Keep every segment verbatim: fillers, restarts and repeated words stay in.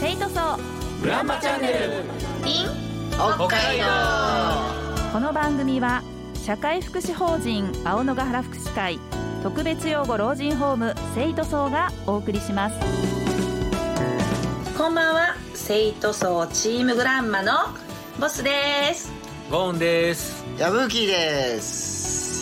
生徒層グランマチャンネル in 北海道。 この番組は社会福祉法人青野ヶ原福祉会特別養護老人ホーム生徒層がお送りします。 こんばんは、生徒層チームグランマのボスです。 ゴーンです。 ヤブキです。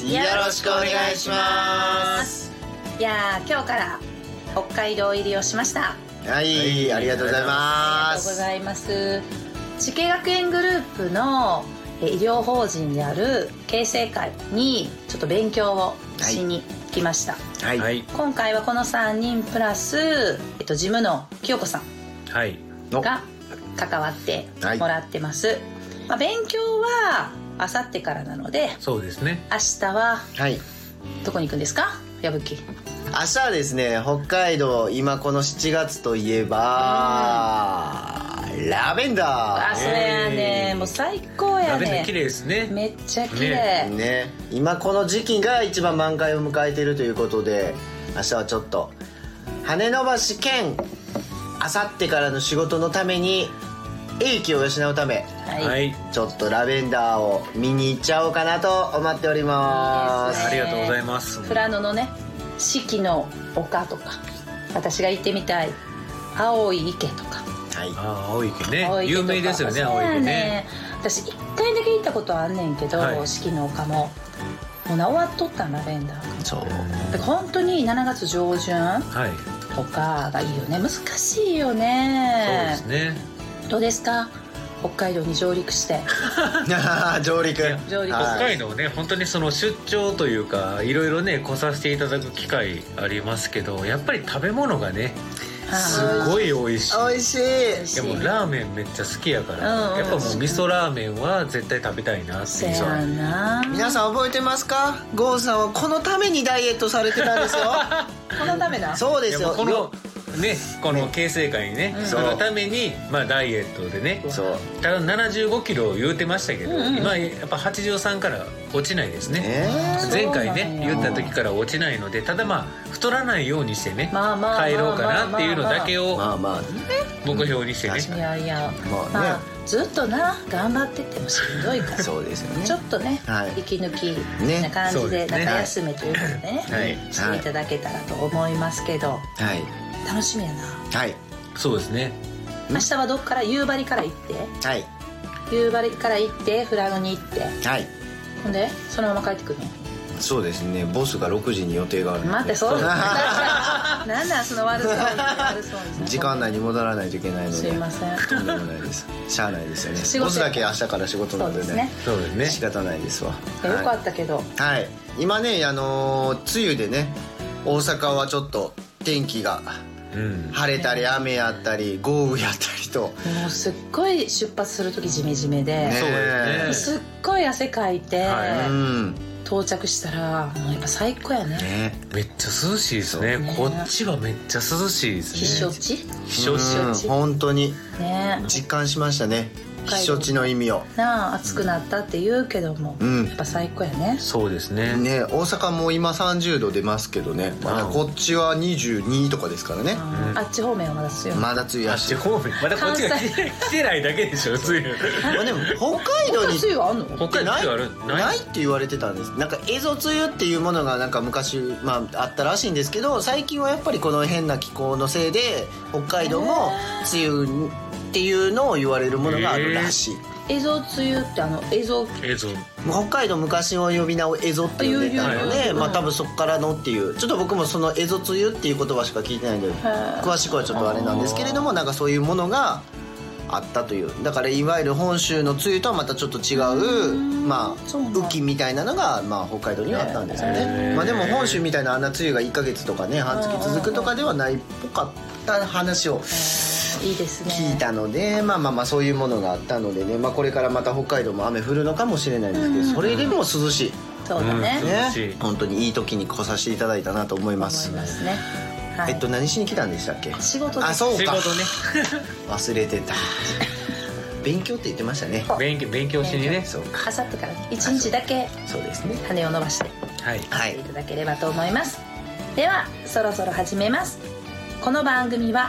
よろしくお願いします。 いやー、今日から北海道入りをしました。 はい、はい、ありがとうございます。 ありがとうございます。慈恵学園グループの医療法人である恵成会にちょっと勉強をしに来ました。 はいはい、 今回はこのさんにんプラス、えっと、事務の清子さんが関わってもらってます。はい、まあ、勉強はあさってからなので、 そうですね。 明日は、 はい、 どこに行くんですか、矢吹？ 明日はですね、北海道、今このしちがつといえば、うん、ラベンダー。 あ、それやね、もう最高やね。 ラベンダー綺麗ですね。 めっちゃ綺麗、 ねね、今この時期が一番満開を迎えているということで、明日はちょっと羽伸ばし兼あさってからの仕事のために英気を養うため、 はい、 ちょっとラベンダーを見に行っちゃおうかなと思っております。 いいですね、 ありがとうございます。 富良野のね、四季の丘とか、私が行ってみたい青い池とか、 はい、 あ、青い池ね、有名ですよね、青い池ね。 私一回だけ行ったことあんねんけど、はい、四季の丘ももうな終わっとったん、ラベンダーが。 そうで本当にしちがつ上旬とかがいいよね。難しいよね。 そうですね。 どうですか、北海道に上陸して上陸上陸北海道ね、本当にその出張というかいろいろね来させていただく機会ありますけど、やっぱり食べ物がねすごい美味しい。 美味しい。 でもラーメンめっちゃ好きやから、うん、やっぱもう味噌ラーメンは絶対食べたいなっていう。 そうやな。 皆さん覚えてますか？ゴーさんはこのためにダイエットされてたんですよこのためだ。 そうですよ。 このね、この恵成会にね、うん、そのために、まあ、ダイエットでね、 そうただななじゅうごキロ言うてましたけど、うん、今やっぱはちじゅうさんから落ちないですね、えー、前回ね言った時から落ちないので、ただまあ太らないようにしてね、まあまあ、帰ろうかなっていうのだけを目標にしてね、 いやいや、 まあね、 まあ、ずっとな頑張っててもしんどいからそうですよね、 ちょっとね、はい、息抜きな感じで中休めということでね、はい、していただけたらと思いますけど、はい、楽しみやな。 はい、 そうですね。 明日はどっから、夕張から行って、はい、夕張から行って富良野に行って、はい、ほんでそのまま帰ってくるの？ そうですね、ボスがろくじに予定があるので。 待って、そうなんだその悪そうに悪そうに時間内に戻らないといけないので、 すいません、 とんでもないです。しゃあないですよね。ボスだけ明日から仕事なのでね、 そうですね、 仕方ないですわ。 よかったけど、 はい、はい、今ね、あのー、梅雨でね、大阪はちょっと天気がうん、晴れたり雨やったり豪雨やったりと、 もうすっごい出発する時ジメジメで、ね、すっごい汗かいて、はい、うん、到着したらもうやっぱ最高や ね, ねめっちゃ涼しいです ね, ねこっちはめっちゃ涼しいですね。 避暑地避暑地、本当に、ね、実感しましたね、避暑地の意味を。 なあ、暑くなったって言うけども、うん、やっぱ最高やね。 そうですね。 ね、大阪も今さんじゅうど出ますけどね、まだこっちはにじゅうにとかですからね。 あっち方面はまだ強い。 まだ梅雨やし。 あっち方面まだこっちが来てないだけでしょ、梅雨。 まあでも北海道に梅雨あんの？ 北海道梅雨ある？ ないって言われてたんです。なんか蝦夷梅雨っていうものがなんか昔、まあ、あったらしいんですけど、最近はやっぱりこの変な気候のせいで北海道も梅雨っていうのを言われるものがあるらしい。 蝦夷梅雨ってあの蝦夷北海道昔の呼び名を蝦夷って呼んでたので、まあ多分そこからのっていう、ちょっと僕もその蝦夷梅雨っていう言葉しか聞いてないので詳しくはちょっとあれなんですけれども、なんかそういうものがあったという、だからいわゆる本州の梅雨とはまたちょっと違う、まあ雨季みたいなのがまあ北海道にはあったんですよね。まあでも本州みたいなあんな梅雨がいっかげつとかね半月続くとかではないっぽかった話をいいですね、 聞いたので、まあまあまあそういうものがあったのでね、まあ、これからまた北海道も雨降るのかもしれないんですけど、それでも涼しい、 そうだね、 ね、本当にいい時に来させていただいたなと思います。 思いますね、はい、 えっと何しに来たんでしたっけ？ 仕事です。 あ、そうか、 仕事ね忘れてた勉強って言ってましたね。 勉強、勉強しにね。 そうか、あさってからいちにちだけそうですね、 羽を伸ばしてはいいただければと思います。ではそろそろ始めます。この番組は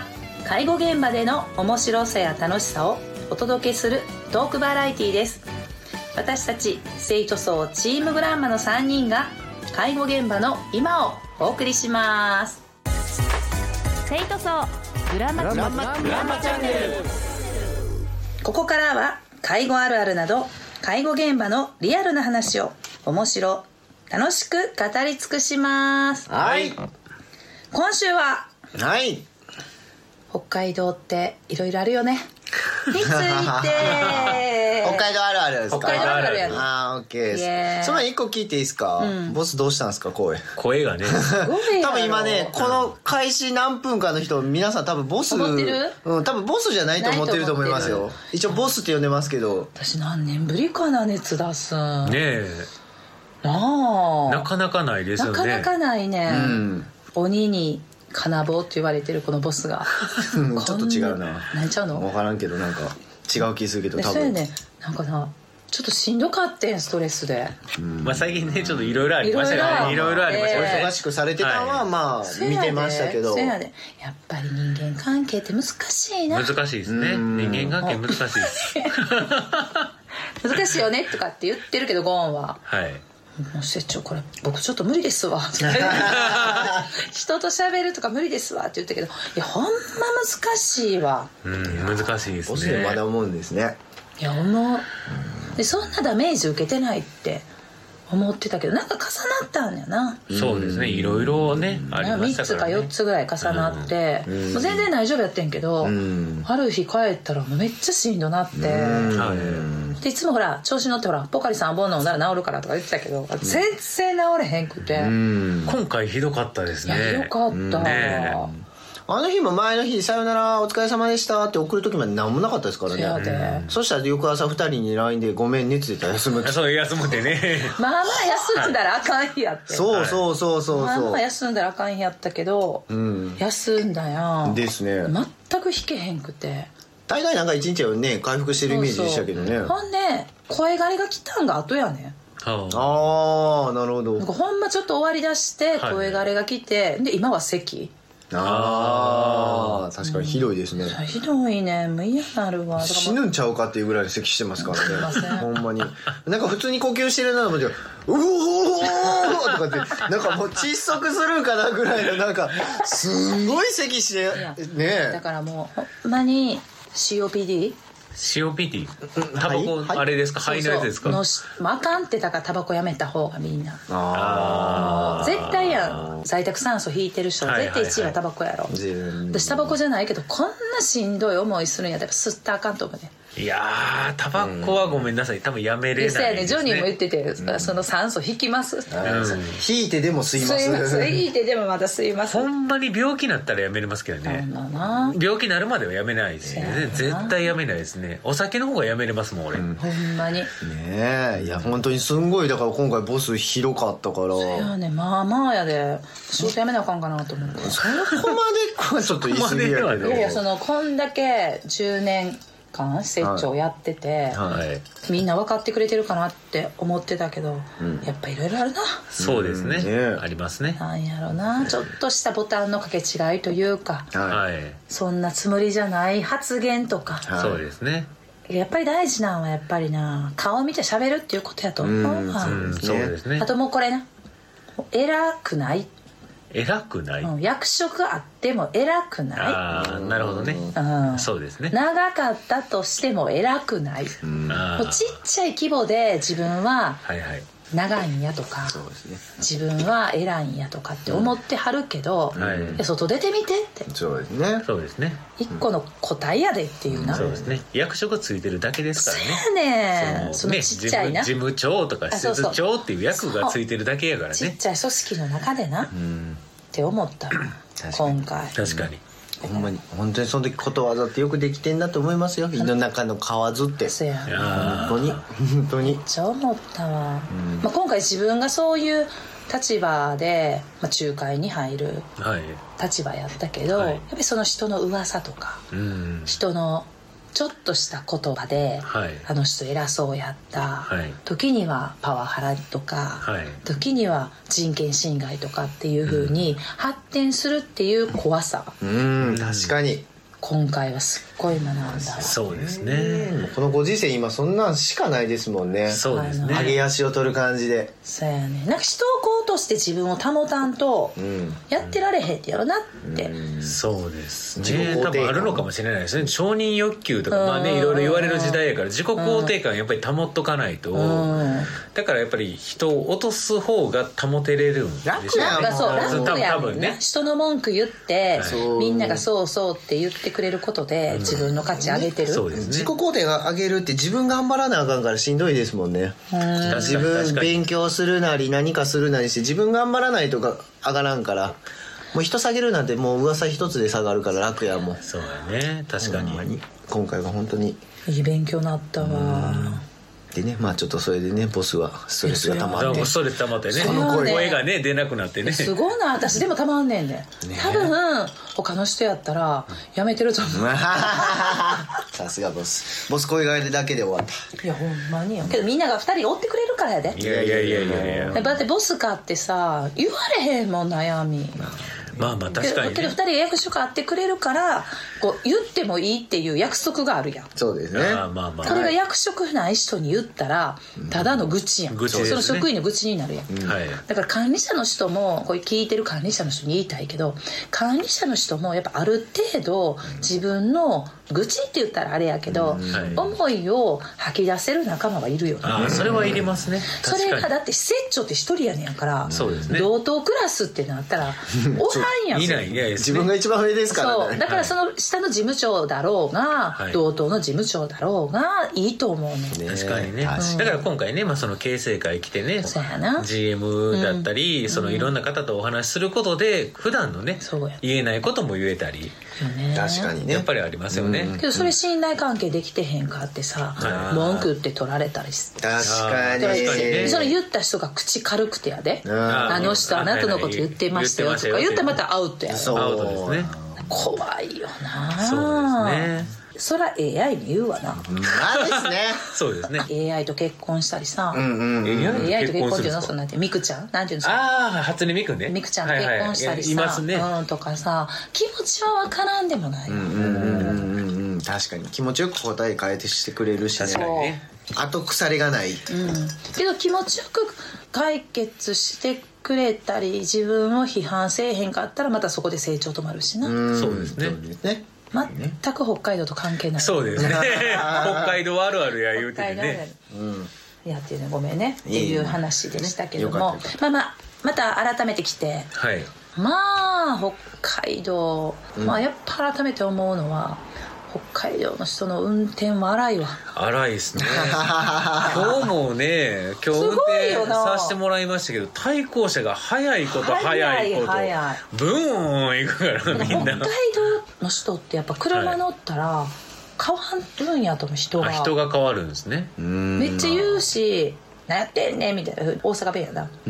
介護現場での面白さや楽しさをお届けするトークバラエティです。私たち生徒層チームグランマのさんにんが介護現場の今をお送りします。 生徒層グランマチャンネル。 ここからは介護あるあるなど介護現場のリアルな話を面白楽しく語り尽くします。 はい。 今週ははい北海道っていろいろあるよねについて北海道あるあるですか。 北海道あるあるやね。 あーオッケーです。その前一個聞いていいですか、うん、ボスどうしたんですか声声がね多分今ねこの開始何分かの人皆さん多分ボス思ってる、 うん、多分ボスじゃないと思ってると思いますよ。一応ボスって呼んでますけど私何年ぶりかな熱出すねえな, なかなかないですよね。 なかなかないね、うん、鬼に金棒って言われてるこのボスがちょっと違うな。 何ちゃうの分からんけどなんか違う気するけど多分そうやね。なんかなちょっとしんどかってんストレスで、 うん、まあ最近ねちょっといろいろありましたからね。いろいろありましたね。 忙しくされてたのはまあ見てましたけど、 そうやでやっぱり人間関係って難しいな。 難しいですね。人間関係難しいです難しいよねとかって言ってるけどゴーンははいもう社長これ僕ちょっと無理ですわ人と喋るとか無理ですわって言ったけどいやほんま難しいわ。 うん難しいですね。 ボスでまだ思うんですね。 いや思うでそんなダメージ受けてないって思ってたけどなんか重なったんだよな。 そうですねいろいろねありましたからね。みっつかよっつぐらい重なって、うん、もう全然大丈夫やってんけど、うん、ある日帰ったらもうめっちゃしんどなって、うんでいつもほら調子乗ってほらポカリさんぼん飲んだら治るからとか言ってたけど、うん、全然治れへんくて、うん、 今回ひどかったですね。 いやひどかった、うんね、 あの日も前の日さよならお疲れ様でしたって送る時まで何もなかったですからね。そしたら翌朝ふたりに ライン でごめん熱出たら休むってそう休むってねまあまあ休んだらあかん日やってそうそうそうそうそう、 まあまあ休んだらあかん日やったけど、うん、休んだやんですね。 全く弾けへんくて大概なんか一日はね回復してるイメージでしたけどね。 そうそうほんで声枯れが来たんが後やね。 ああなるほど。 なんかほんまちょっと終わりだして声枯れが来て、はい、で今は咳。 ああ確かにひどいですね、うん、 ひどいねもう嫌なるわ。 死ぬんちゃうかっていうぐらい咳してますからねほんまになんか普通に呼吸してるなと思ってうおーとかってなんかもう窒息するんかなぐらいのなんかすんごい咳してね。 だからもうほんまに シーオーピーディーシーオーピーディー タバコ、はい、あれですか肺のやつですか。 のしまあ、あかんってだからタバコやめた方がみんなあ絶対やん在宅酸素引いてる人は絶対いちいはタバコやろ、はいはいはい、私タバコじゃないけどこんなしんどい思いするんやったら吸ったらあかんと思うね。 いやータバコはごめんなさい多分やめれないですね。 ねジョニーも言ってて、うん、その酸素引きます、うん、 引いてでも吸います吸い引いてでもまた吸います。 ほんまに病気になったらやめれますけどね。病気になるまではやめないですね。絶対やめないですね。お酒の方がやめれますもん俺、うん、 ほんまにねえいや本当にすんごいだから今回ボス広かったからそうやねまあまあやで仕事やめなあかんかなと思ってそこまでちょっと言い過ぎやけどいやいやそのこんだけじゅうねんかん施長やってて、はいはい、みんな分かってくれてるかなって思ってたけど、うん、やっぱいろいろあるな。 そうですね、うん、ありますね。 なんやろなちょっとしたボタンの掛け違いというか、はい、そんなつもりじゃない発言とか、 はい、そうですね。 やっぱり大事なのはやっぱりな顔見て喋るっていうことやと思う、うんはいうん、そうですね。 あともうこれな偉くない偉くない、 うん、役職あっても偉くない。 ああなるほどね、うん、そうですね。 長かったとしても偉くない、うん、もうちっちゃい規模で自分は長いんやとか、そうですね、自分は偉いんやとかって思ってはるけど、うんはい、外出てみてってそうですねそうですね一個の答えやでっていうな、 うん、そうですね。役職ついてるだけですからね。 そうやねそのちっちゃいな、 ね、事務長とか施設長っていう役がついてるだけやからね。 ちっちゃい組織の中でな、うん、って思った今回確かにほんまに本当にその時ことわざってよくできてんだと思いますよ。胃の中の蛙ってそうや本当に本当にめっちゃ思ったわ、うんまあ、今回自分がそういう立場で、まあ、仲介に入る立場やったけど、はい、やっぱりその人の噂とか、うん、人のちょっとした言葉で、はい、あの人偉そうやった、はい、時にはパワハラとか、はい、時には人権侵害とかっていう風に発展するっていう怖さ、 うん、確かに今回はすっごい学んだ。 そうですね。 このご時世今そんなんしかないですもんね。 そうですね。 上げ足を取る感じで。 そうやね。なんか人をこうとして自分を保たんとやってられへんってやろなって。 うん、そうですね。多分あるのかもしれないですね。承認欲求とかまあねいろいろ言われる時代やから自己肯定感やっぱり保っとかないと。だからやっぱり人を落とす方が保てれるんでしょうね。 なんかそう楽やねんね。人の文句言ってみんながそうそうって言ってくれることで自分の価値上げてる、 そうですね、自己肯定が上げるって自分頑張らなあかんからしんどいですもんね。自分勉強するなり何かするなりして自分頑張らないとか上がらんからもう人下げるなんてもう噂一つで下がるから楽やもん。 そうやね確かに。 今回は本当にいい勉強になったわ。 でね、まあちょっとそれでねボスはストレスが溜まってストレス溜まってねその声がね出なくなってねすごいな。私でも溜まんねんね多分他の人やったらやめてると思うさすがボスボス声がだけで終わった。 いやほんまによけどみんながふたり追ってくれるからやで。 いやいやいやいやいやだってボスかってさ言われへんもん悩み。 まあまあ確かに、ね、 けどふたりが役所変わってくれるからこう言ってもいいっていう約束があるやん。 そうですね。 あまあまあこれが役職ない人に言ったらただの愚痴やん、 愚痴ですね、 その職員の愚痴になるやん、 うんはい、 だから管理者の人もこれ聞いてる管理者の人に言いたいけど管理者の人もやっぱある程度自分の愚痴って言ったらあれやけど、うんはい、思いを吐き出せる仲間はいるよね。 あそれはいりますね。 それがだって施設長って一人やねんから、そうですね、同等クラスってなったらおらんやんいないいない、ね、 自分が一番上ですからね。 そうだからその下の事務長だろうが、はい、同等の事務長だろうがいいと思うね。 確かにね、うん、だから今回ね、まあ、その形成会来てね ジーエム だったり、うん、そのいろんな方とお話しすることで普段のね、うん、言えないことも言えたり、 ね、確かにねやっぱりありますよね、うん、 けどそれ信頼関係できてへんかってさ、うん、文句って取られたりして、 確かにね、その言った人が口軽くてやで、あ, あの人あなたのこと言ってましたよとか言ったらまたアウトや。 そうアウトですね。 怖いよな。 そうですね。 そら エーアイ に言うわな。 まあですね。 そうですね。 エーアイ と結婚したりさ、 うんうん、 エーアイ と結婚っていうのはそんなんてミクちゃんなんていうんですか。 ああ初音ミクね。 ミクちゃんと結婚したりさ、 はいはい、いますね、 うん、とかさ気持ちは分からんでもない。 うんうんうんうん、確かに気持ちよく答え変えてしてくれるしね。 確かにね。 後腐れがない、うん、 けど気持ちよく解決してくれたり自分を批判せえへんかったらまたそこで成長止まるしな。 うそうですね。 全く北海道と関係ない。 そうですね北海道あるあるや言うてね、 うん、いやっていうねごめんねっていう話でしたけども、ね、まあまあまた改めて来て、 はい、 まあ北海道、うん、まあやっぱ改めて思うのは北海道の人の運転は荒いわ。荒いですね今日もね今日運転させてもらいましたけど対向車が速いこと速いことブーン行くからみんな。 北海道の人ってやっぱ車乗ったら変わるんやと思う。人が人が変わるんですね。 めっちゃ言うし何やってんねんみたいな大阪弁やな、うん、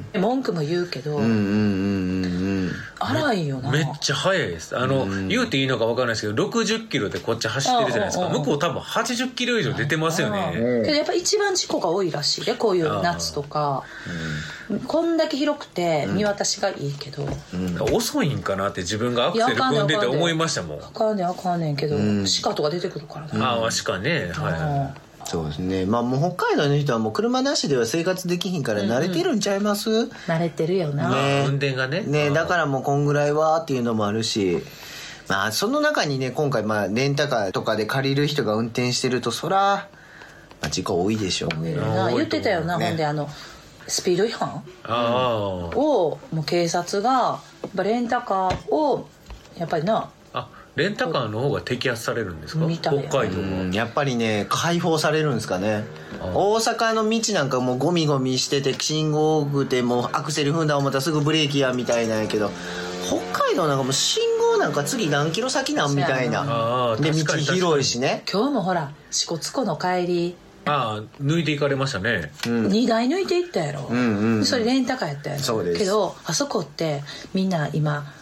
文句も言うけど、うんうんうんうん、荒いよな。 めっちゃ速いです。あの、うん、言うていいのか分からないですけどろくじゅっキロでこっち走ってるじゃないですか。向こう多分はちじゅっキロ以上出てますよね。 けどやっぱ一番事故が多いらしいでこういう夏とか、うん、こんだけ広くて見渡しがいいけど、 うんうん、遅いんかなって自分がアクセル踏んでて思いましたもん。 あかんねんあかんねんけど、うん、鹿とか出てくるからね。 ああ鹿ねはい。 そうですね。まあもう北海道の人はもう車なしでは生活できひんから慣れてるんちゃいます？うんうん、 慣れてるよな、 ね、運転がねねだからもうこんぐらいはっていうのもあるし、まあその中にね今回まあレンタカーとかで借りる人が運転してるとそら、まあ、事故多いでしょうね。 言ってたよな、ね、ほんであのスピード違反をもう警察がレンタカーをやっぱりなレンタカーの方が摘発されるんですか？北海道はやっぱりね解放されるんですかね。大阪の道なんかもうゴミゴミしてて信号多くてもうアクセル踏んだ思ったらすぐブレーキやみたいなんやけど北海道なんかもう信号なんか次何キロ先なんみたいなで道広いしね。 今日もほら支笏湖の帰りああ抜いていかれましたね、 うん、にだい抜いていったやろ、うんうんうん、それレンタカーやったやろ。そうですけどあそこってみんな今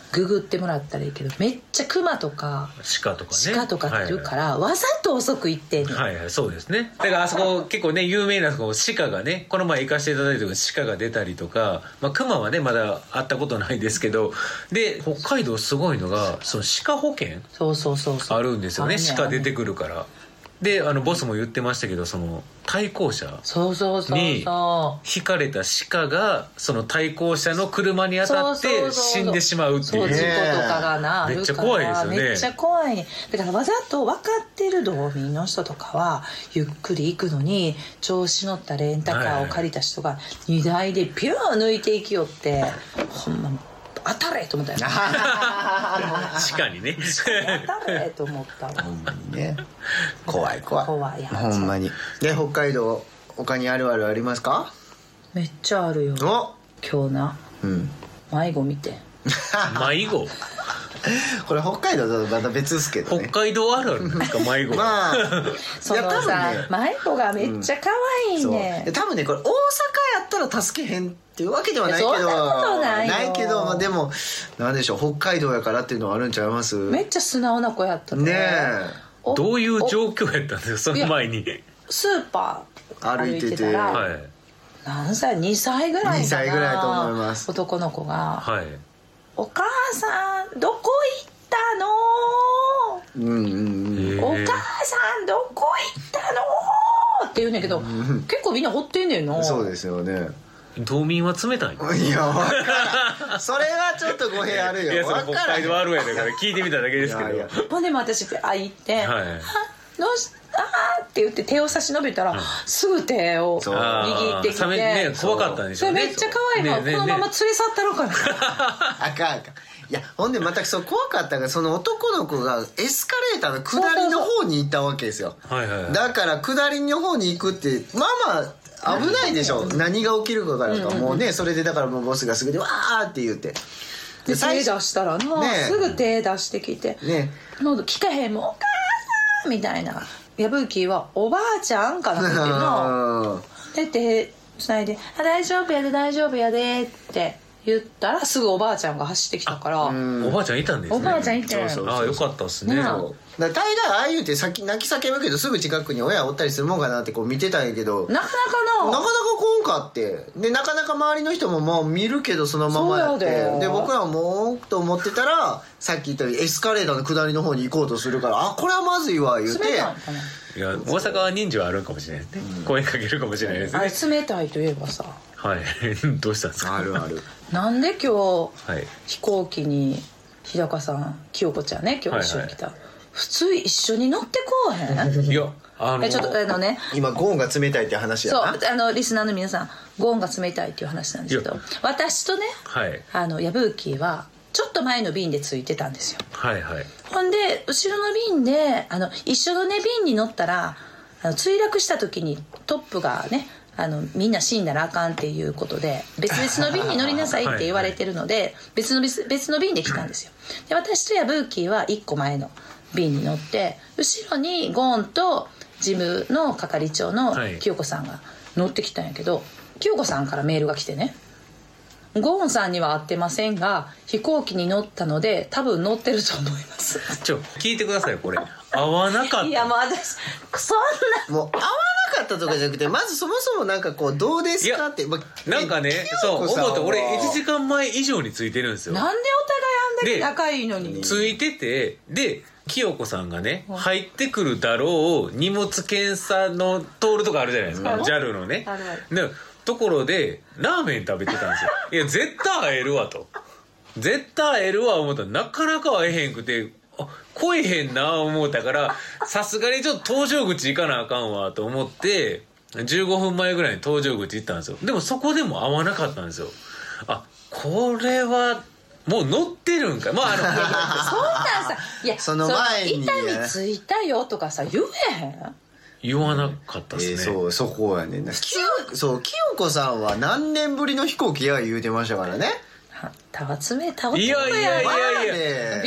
ググってもらったらいいけど、めっちゃクマとか鹿とかね鹿とかいるから、はいはい、わざと遅く行ってんねん。 はいはい、そうですね。だからあそこ結構ね有名な鹿がね、この前行かせていただいた時鹿が出たりとか、まあ、クマはねまだ会ったことないですけど、で北海道すごいのがその鹿保険そうそうそうそうあるんですよね。鹿出てくるから。であのボスも言ってましたけど、その対向車に引かれた鹿がその対向車の車に当たって死んでしまうっていう、 そう事故とかがなめっちゃ怖いですよね。 めっちゃ怖いね。だからわざと分かってる道民の人とかはゆっくり行くのに、調子乗ったレンタカーを借りた人が荷台でピュー抜いていきよって、ほんま当たれと思ったよ鹿にね当たれと思ったわ。 ほんまにね、怖い怖い怖いやほんまに。で北海道他にあるあるありますか？ めっちゃあるよ。今日な、うん、迷子見て迷子これ北海道とまた別ですけどね。 北海道あるあるんですか迷子まあそのさ、ね、迷子がめっちゃ可愛いね、 うん、多分ねこれ大阪やったら助けへんっていうわけではないけど、 そんなことないよ。 ないけど、まあ、でもなんでしょう、北海道やからっていうのはあるんちゃいます？ めっちゃ素直な子やったね。 ねえ、どういう状況やったんですかその前に。 スーパー歩いてたら、 はい、 何歳にさいぐらいかな、 にさいぐらいと思います。 男の子が、 はい、 お母さんどこ行ったの、うんうんうん、お母さんどこ行ったのって言うねんけど、うん、結構みんな掘ってんねんの。 そうですよね。 道民は冷たい。 いや分からんそれはちょっと語弊あるよ。 いやそれ北海道あるやだから聞いてみただけですけど。いやいやほんでも私あ行って、はい、どうしあーって言って手を差し伸べたら、うん、すぐ手を握ってきて、 ね、怖かったんでしょうね。 めっちゃ可愛いの、ねねね、このまま連れ去ったのかなあかんあかん。いやほんでまたそう怖かったが、その男の子がエスカレーターの下りの方に行ったわけですよ。はいはいはい、だから下りの方に行くってまあまあ危ないでしょ、うん、何が起きるかからか、うんうん、もうねそれでだからもうボスがすぐでわーって言ってで手出したらな、ね、すぐ手出してきて、ね、喉聞かへんもんお母さんみたいな。矢吹はおばあちゃんかなっていうので手つないであ大丈夫やで大丈夫やでって言ったらすぐおばあちゃんが走ってきたから。 おばあちゃんいたんですね。 おばあちゃんいてる。 ああよかったっすね。だ大概ああいうて泣き叫ぶけどすぐ近くに親おったりするもんかなってこう見てたんやけど、 なかなかななかなかこんかってで、なかなか周りの人もまあ見るけどそのままやって、で僕らももうと思ってたらさっき言ったようにエスカレーターの下りの方に行こうとするから、あこれはまずいわ言うて、 いや大阪は人情あるかもしれないですね、うん、声かけるかもしれないですね。 あれ冷たいといえばさ、 はいどうしたんですか。 あるあるなんで今日、はい、飛行機に日高さん清子ちゃんね今日一緒に来た、はいはい、普通一緒に乗ってこうへんいやあのちょっとあのね今ゴーンが冷たいって話やな。 そうあのリスナーの皆さんゴーンが冷たいっていう話なんですけど、私とね、はい、あの矢吹はちょっと前の便で着いてたんですよ。はいはい。ほんで後ろの便であの一緒のね便に乗ったらあの墜落した時にトップがねあのみんな死んだらあかんっていうことで別々の便に乗りなさいって言われてるので、はいはい、別の別の便で来たんですよ。で私と矢吹はいっこまえの便に乗って後ろにゴーンと事務の係長の清子さんが乗ってきたんやけど、はい、清子さんからメールが来てね、ゴーンさんには会ってませんが飛行機に乗ったので多分乗ってると思います。 ちょ聞いてくださいこれ会わなかった。 いやもう私そんなもう会わなかったとかじゃなくてまずそもそもなんかこうどうですかって、まあ、 なんかねそう思って俺いちじかんまえ以上についてるんですよ。 なんでお互いあんだけ仲いいのについてて、で清子さんがね入ってくるだろう荷物検査の通るとかあるじゃないですか、うん、ジャル のねあるあるでところでラーメン食べてたんですよ。いや絶対会えるわと絶対会えるわ思ったらなかなか会えへんくて、あ来えへんな思ったからさすがにちょっと搭乗口行かなあかんわと思ってじゅうごふんまえぐらいに搭乗口行ったんですよ。でもそこでも会わなかったんですよ。あこれはもう乗ってるんか、まあ、あのそんなんさいやその前に、ね、板についたよとかさ言えへん言わなかったっすね、 えー、そうそこやねんな。そう清子さんは何年ぶりの飛行機や言うてましたからね。 たわつめたわつめいやいやいやいやびっくり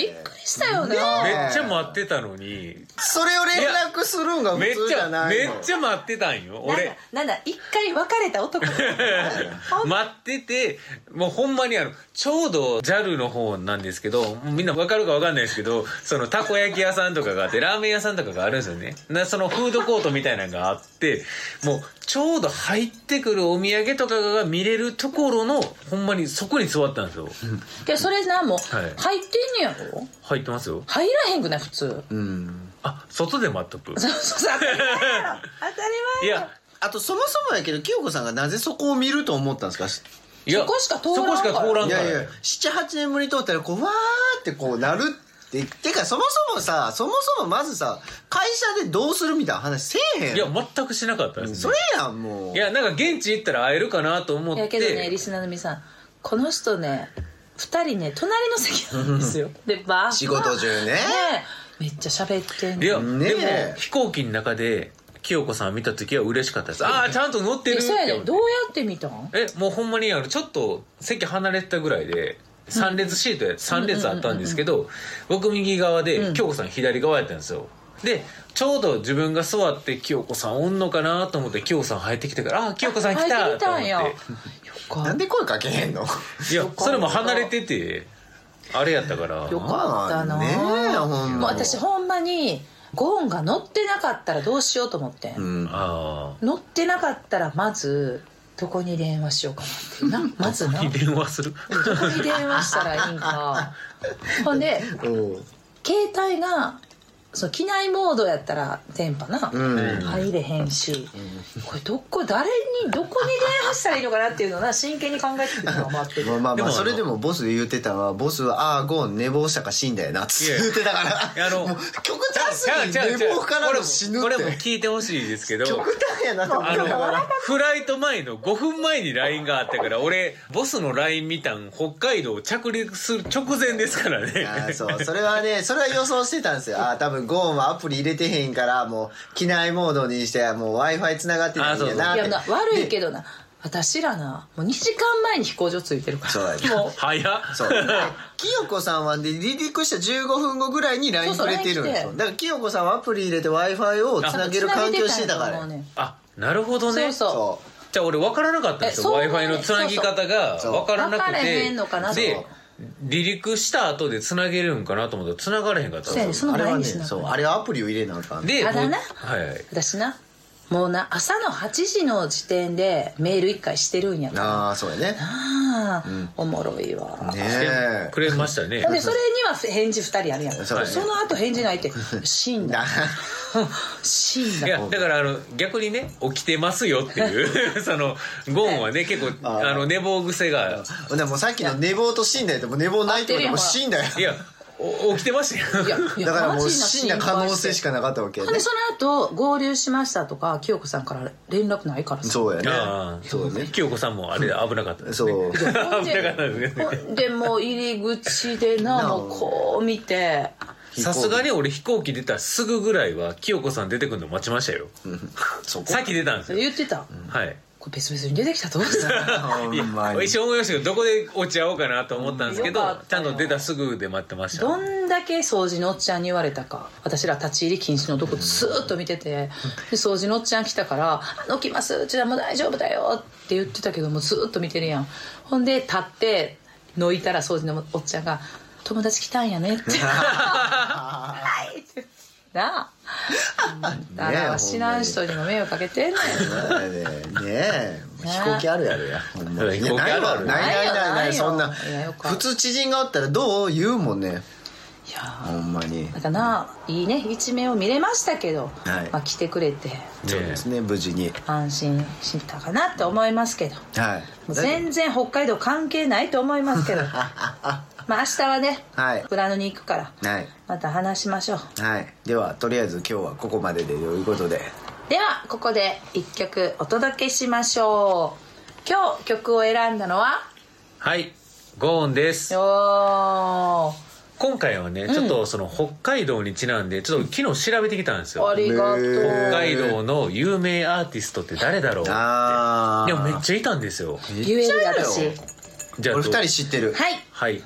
したよね。 めっちゃ待ってたのに、 それを連絡するんが普通じゃないの。 めっちゃ待ってたんよ俺。 なんだ一回別れた男待ってて、もうほんまにあのちょうど ジャル の方なんですけど、みんな分かるか分かんないですけど、そのたこ焼き屋さんとかがあってラーメン屋さんとかがあるんですよね。なそのフードコートみたいなのがあって、もうちょうど入ってくるお土産とかが見れるところのほんまにそこに座ったんですよ。 でそれなもう、はい、入ってんねやろ。 入ってますよ。 入らへんくない普通。 うん。あ、外で待っとく。 そうそう当たり前やろ。当たり前やろ。いやあとそもそもやけど清子さんがなぜそこを見ると思ったんですか。 いやそこしか通らんから。 そこしか通らんから。 いやいやななはちねんぶりに通ったらこうわーってこうなるっててかそもそもさそもそもまずさ会社でどうするみたいな話せえへん。 いや全くしなかったですね。 それやんもう。 いやなんか現地行ったら会えるかなと思って。 いやけどねリスナーの皆さんこの人ねふたりね隣の席なんですよ。でバー仕事中ね。ねめっちゃ喋ってんの。 いや、ね、でも飛行機の中で清子さん見た時は嬉しかったです。ああちゃんと乗ってるって。 そうやね。どうやって見たん？ えもうほんまにあのちょっと席離れてたぐらいでさん列シートやさん列あったんですけど、僕右側で清子さん左側やったんですよ。でちょうど自分が座って清子さんおんのかなと思って清子さん入ってきたから、あ清子さん来たと思って。 なんで声かけへんの？ いやそれも離れててあれやったから。 よかったな。ねえほんま。もう私ほんまにゴーンが乗ってなかったらどうしようと思って、うん、あ乗ってなかったらまずどこに電話しようかなっていうな。まずなどこに電話するどこに電話したらいいんかほんで携帯がその機内モードやったら電波な、うん、入れへんし、うん、これどこ誰にどこに電話したらいいのかなっていうのをな真剣に考えててのが待ってる。 まあまあそれでもボスで言ってたのはボスはああゴーン寝坊したか死んだよなって言ってたからあの極端すぎる寝坊からの死ぬって。 これも聞いてほしいですけど極端やなと思ってたからフライト前のごふんまえに ライン があったから俺ボスの ライン 見たん北海道着陸する直前ですからね。 あそうそれはねそれは予想してたんですよ。あ多分ゴーンはアプリ入れてへんからもう機内モードにしてもう Wi-Fi つながってないんだなって。 いやな悪いけどな私らなもうにじかんまえに飛行場ついてるから。 そうやねもう早っ。 そう清子さんは、ね、離陸したじゅうごふんごぐらいに ライン くれてるんですよ。だから清子さんはアプリ入れて Wi-Fi をつなげる環境してたから。 あなるほどね。 そうそうじゃあ俺分からなかったんですよ。 Wi-Fi のつなぎ方が分からなくて。分かれへんのかな。で離陸した後でつなげるんかなと思ったらつながれへんかった。 そうやねその前にしなそうあれはアプリを入れなあかんでただな、 はいはい、 私なもうな朝のはちじの時点でメールいっかいしてるんやから。 ああそうやね。 ああ、うん、おもろいわねえくれましたね。 でそれには返事ふたりあるやん。そ, ね、その後返事ないって死んだ死んだ。 いやだからあの逆にね起きてますよっていうそのゴーンはね結構あの寝坊癖が。 でもさっきの寝坊と死んだよってもう寝坊ないってことも死んだよ。 いや起きてましたよ。いやいやだからもう死んだ可能性しかなかったわけね。 でその後合流しましたとか清子さんから連絡ないからさ。 そうやね。 あそうね。清子さんもあれ危なかったですね。 そう危なかったですね。 でもう入り口でなもうこう見てさすがに俺飛行機出たすぐぐらいは清子さん出てくるの待ちましたよ。さっき出たんですよ。 言ってた、 うん、はいこれ別々に出てきたらどうしたいや一緒思いましたけどどこで落ち合おうかなと思ったんですけど、うん、ちゃんと出たすぐで待ってました。 どんだけ掃除のおっちゃんに言われたか私ら立ち入り禁止のとこずーっと見てて、で掃除のおっちゃん来たから「起きますうちらもう大丈夫だよ」って言ってたけどもずーっと見てるやん。ほんで立ってのいたら掃除のおっちゃんが「友達来たんやね」ってはいってなあだから知らん人にも迷惑かけてんねんねえ飛行機あるやるや飛行機あるあるないないないないそんな普通知人がおったらどう言うもんね。 いやほんまにだからないいね一面を見れましたけど、はいまあ、来てくれてそうですね無事に安心したかなって思いますけど、 はい、 もう全然北海道関係ないと思いますけどまあ明日はね、はい、プラノに行くから、はい、また話しましょう。 はい、ではとりあえず今日はここまででということでではここでいっきょくお届けしましょう。今日曲を選んだのははいゴーンです。 お今回はね、うん、ちょっとその北海道にちなんでちょっと昨日調べてきたんですよ。 ありがとう。 北海道の有名アーティストって誰だろうって。あでもめっちゃいたんですよ。 言える私じゃあ俺ふたり知ってる。 はいはい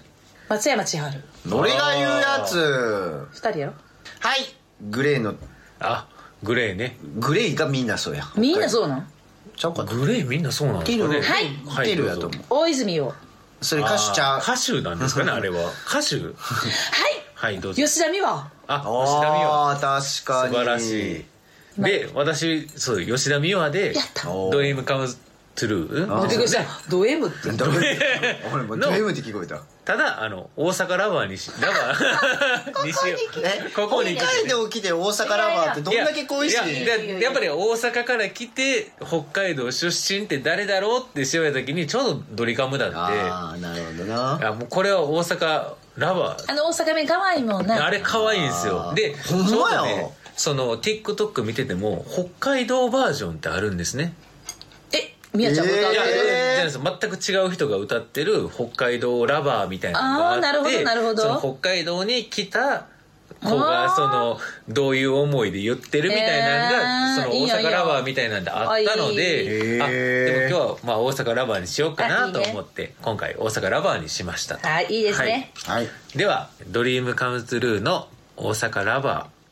松山千春。 俺が言うやつふたりやろ。 はいグレーの。 あグレーね。 グレーがみんなそうや。 みんなそうなん。 ちゃうかグレーみんなそうなんですかね。 はいテルやと思う。 大泉洋。 それ歌手ちゃう。 歌手なんですかねあれは。歌手。 はいはいどうぞ。 吉田美和。 あ吉田美和。 あ確かに素晴らしい。で私そう吉田美和でド M カムトゥルー。 待ってください。ド M ってド M 俺もド M って聞こえた。 ただあの大阪ラバーにしラバーにしよう。ここに北海道来て大阪ラバーってどんだけ恋しい。 いややっぱり大阪から来て北海道出身って誰だろうって調べた時にちょうどドリカムだって。 ああなるほどな。 いやもうこれは大阪ラバー。 あの大阪弁可愛いもんな。 あれ可愛いんですよ。でほんまや、 ね、その TikTok 見てても北海道バージョンってあるんですね。 え宮ちゃん歌ってる、 えー、全く違う人が歌ってる北海道ラバーみたいなのがあって、 あーなるほどなるほど。 その北海道に来た子がそのどういう思いで言ってるみたいなのが、えー、その大阪ラバーみたいなんであったので、あでも今日はまあ大阪ラバーにしようかなと思って今回大阪ラバーにしました。 はいいいですね、 はい、 ではドリームカムトゥルーの大阪ラバー。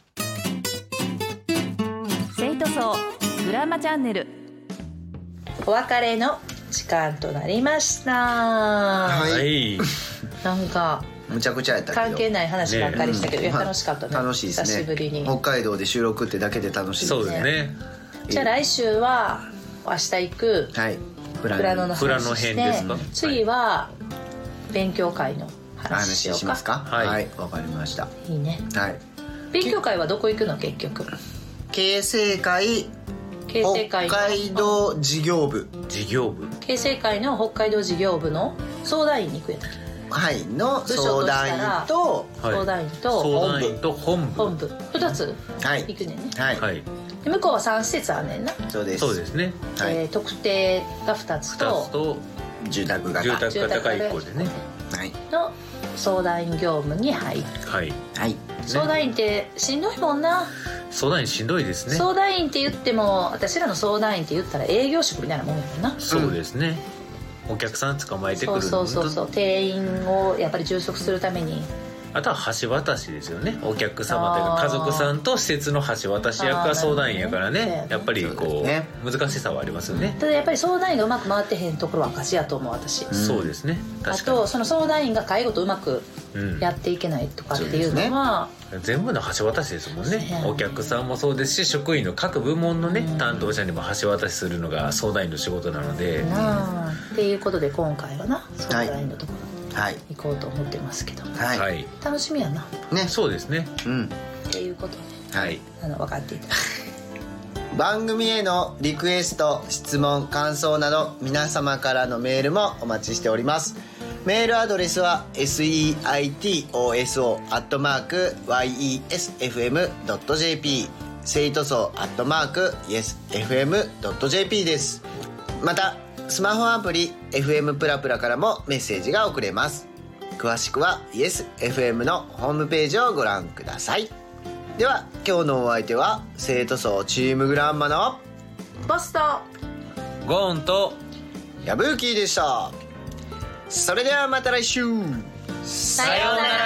生徒層グラマチャンネルお別れの時間となりました。 はい、はい、 なんかむちゃくちゃやったけど関係ない話ばっかりしたけど、ね、いや楽しかったね。 楽しいですね。 久しぶりに北海道で収録ってだけで楽しいですね。 そうですね。 じゃあ来週は明日行く富良野の話して、次は勉強会の話しようか。話しますか。 はいわかりました。 いいね。 はい。 勉強会はどこ行くの結局。 形成会北海道事業部事業部形成会の北海道事業部の相談員に行くやったっけ。 はいの相談員と相談員と本部と本部本部ふたつ行くねんね。 はいはい。 で向こうはさん施設あんねんな。 そうですそうですね。 はい、えー、特定がふたつとと住宅型住宅型がいっこでね。 はいの相談員業務に入る。 はいはい。 相談員ってしんどいもんな。 相談員しんどいですね。 相談員って言っても私らの相談員って言ったら営業職みたいなもんやもんな。 そうですね、うん、お客さん捕まえてくるの。 そうそうそうそう。店員をやっぱり充足するために。 あとは橋渡しですよね。お客様というか家族さんと施設の橋渡し役が相談員やからね、ねやっぱりこう、ね、難しさはありますよね。 ただやっぱり相談員がうまく回ってへんところは赤字やと思う私、うん、 そうですね。 確かに。あとその相談員が介護とうまくやっていけないとかっていうのは、 うんね、全部の橋渡しですもんね。お客さんもそうですし職員の各部門のね、うん、担当者にも橋渡しするのが相談員の仕事なので、 なあっていうことで今回はな相談員のところ、はいはい、行こうと思ってますけど、 はい、 楽しみやなね。そうですね、 うん、 っていうことで、 はい、 あの分かっていただいて番組へのリクエスト質問感想など皆様からのメールもお待ちしております。メールアドレスは セイトソー アットマーク ワイイーエスエフエム ドット ジェーピー 生徒層 アットマーク イエスエフエム ドット ジェーピー です。またスマホアプリ エフエム プラプラからもメッセージが送れます。詳しくは イエスエフエム のホームページをご覧ください。では今日のお相手は生徒層チームグランマのボスとゴーンとヤブーキーでした。それではまた来週。 さようなら。